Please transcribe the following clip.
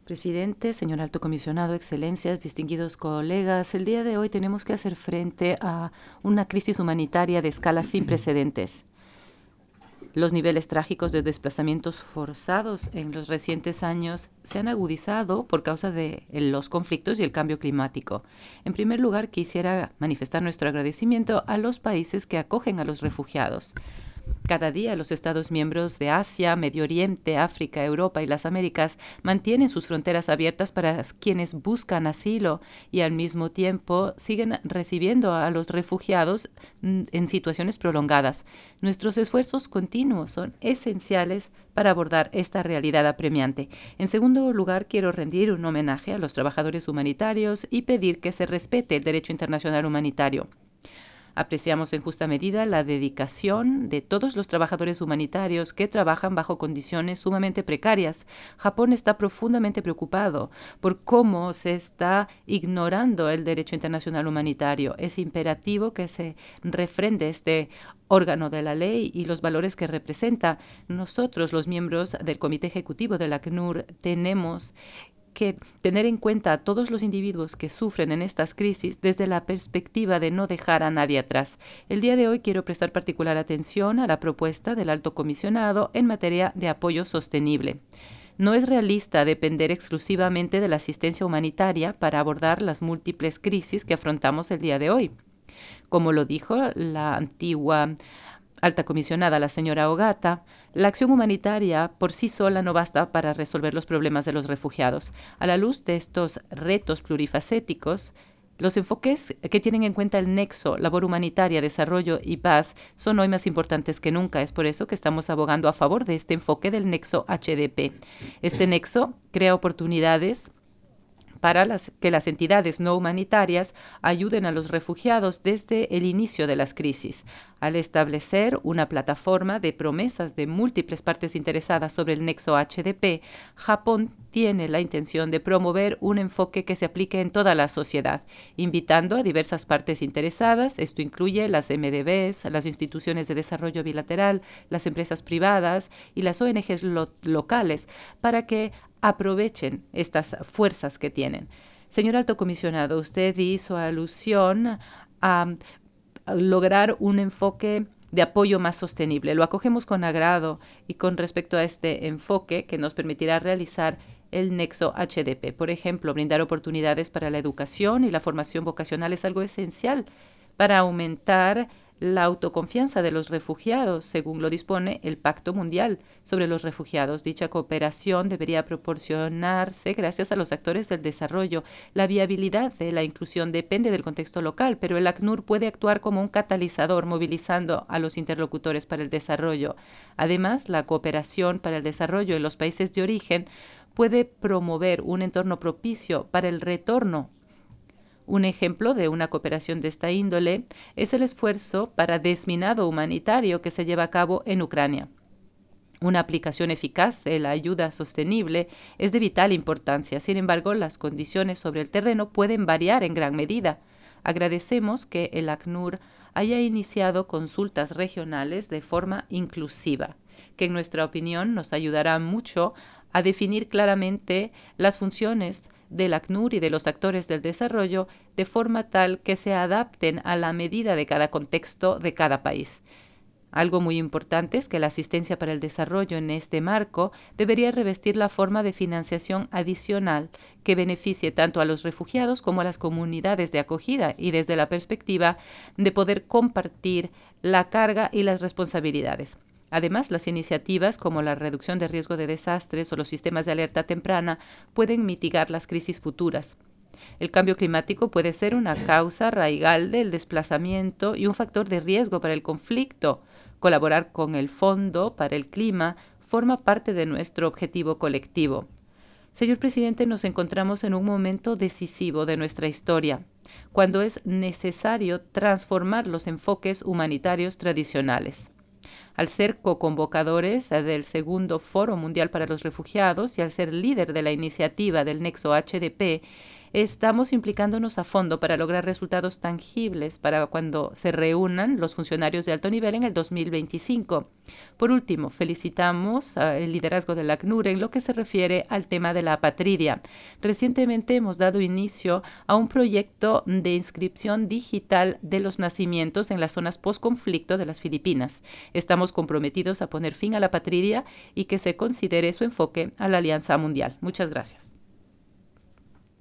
Presidente, señor Alto Comisionado, Excelencias, distinguidos colegas, el día de hoy tenemos que hacer frente a una crisis humanitaria de escala sin precedentes. Los niveles trágicos de desplazamientos forzados en los recientes años se han agudizado por causa de los conflictos y el cambio climático. En primer lugar, quisiera manifestar nuestro agradecimiento a los países que acogen a los refugiados. Cada día los Estados miembros de Asia, Medio Oriente, África, Europa y las Américas mantienen sus fronteras abiertas para quienes buscan asilo y al mismo tiempo siguen recibiendo a los refugiados en situaciones prolongadas. Nuestros esfuerzos continuos son esenciales para abordar esta realidad apremiante. En segundo lugar, quiero rendir un homenaje a los trabajadores humanitarios y pedir que se respete el derecho internacional humanitario. Apreciamos en justa medida la dedicación de todos los trabajadores humanitarios que trabajan bajo condiciones sumamente precarias. Japón está profundamente preocupado por cómo se está ignorando el derecho internacional humanitario. Es imperativo que se refrende este órgano de la ley y los valores que representa. Nosotros, los miembros del Comité Ejecutivo del ACNUR, tenemos que tener en cuenta a todos los individuos que sufren en estas crisis desde la perspectiva de no dejar a nadie atrás. El día de hoy quiero prestar particular atención a la propuesta del Alto Comisionado en materia de apoyo sostenible. No es realista depender exclusivamente de la asistencia humanitaria para abordar las múltiples crisis que afrontamos el día de hoy. Como lo dijo la antigua alta comisionada, la señora Ogata, la acción humanitaria por sí sola no basta para resolver los problemas de los refugiados. A la luz de estos retos plurifacéticos, los enfoques que tienen en cuenta el nexo labor humanitaria, desarrollo y paz son hoy más importantes que nunca. Es por eso que estamos abogando a favor de este enfoque del nexo HDP. Este nexo crea oportunidades para que las entidades no humanitarias ayuden a los refugiados desde el inicio de las crisis. Al establecer una plataforma de promesas de múltiples partes interesadas sobre el nexo HDP, Japón tiene la intención de promover un enfoque que se aplique en toda la sociedad, invitando a diversas partes interesadas. Esto incluye las MDBs, las instituciones de desarrollo bilateral, las empresas privadas y las ONGs locales para que aprovechen estas fuerzas que tienen. Señor Alto Comisionado, usted hizo alusión a lograr un enfoque de apoyo más sostenible. Lo acogemos con agrado y con respecto a este enfoque que nos permitirá realizar el nexo HDP. Por ejemplo, brindar oportunidades para la educación y la formación vocacional es algo esencial para aumentar la autoconfianza de los refugiados, según lo dispone el Pacto Mundial sobre los Refugiados. Dicha cooperación debería proporcionarse gracias a los actores del desarrollo. La viabilidad de la inclusión depende del contexto local, pero el ACNUR puede actuar como un catalizador, movilizando a los interlocutores para el desarrollo. Además, la cooperación para el desarrollo en los países de origen puede promover un entorno propicio para el retorno. Un ejemplo de una cooperación de esta índole es el esfuerzo para desminado humanitario que se lleva a cabo en Ucrania. Una aplicación eficaz de la ayuda sostenible es de vital importancia. Sin embargo, las condiciones sobre el terreno pueden variar en gran medida. Agradecemos que el ACNUR haya iniciado consultas regionales de forma inclusiva, que en nuestra opinión nos ayudará mucho a definir claramente las funciones del ACNUR y de los actores del desarrollo de forma tal que se adapten a la medida de cada contexto de cada país. Algo muy importante es que la asistencia para el desarrollo en este marco debería revestir la forma de financiación adicional que beneficie tanto a los refugiados como a las comunidades de acogida y desde la perspectiva de poder compartir la carga y las responsabilidades. Además, las iniciativas como la reducción de riesgo de desastres o los sistemas de alerta temprana pueden mitigar las crisis futuras. El cambio climático puede ser una causa arraigal del desplazamiento y un factor de riesgo para el conflicto. Colaborar con el Fondo para el Clima forma parte de nuestro objetivo colectivo. Señor presidente, nos encontramos en un momento decisivo de nuestra historia, cuando es necesario transformar los enfoques humanitarios tradicionales. Al ser co-convocadores del segundo Foro Mundial para los Refugiados y al ser líder de la iniciativa del Nexo HDP, Estamos implicándonos a fondo para lograr resultados tangibles para cuando se reúnan los funcionarios de alto nivel en el 2025. Por último, felicitamos el liderazgo del ACNUR en lo que se refiere al tema de la apatridia. Recientemente hemos dado inicio a un proyecto de inscripción digital de los nacimientos en las zonas post-conflicto de las Filipinas. Estamos comprometidos a poner fin a la apatridia y que se considere su enfoque a la Alianza Mundial. Muchas gracias.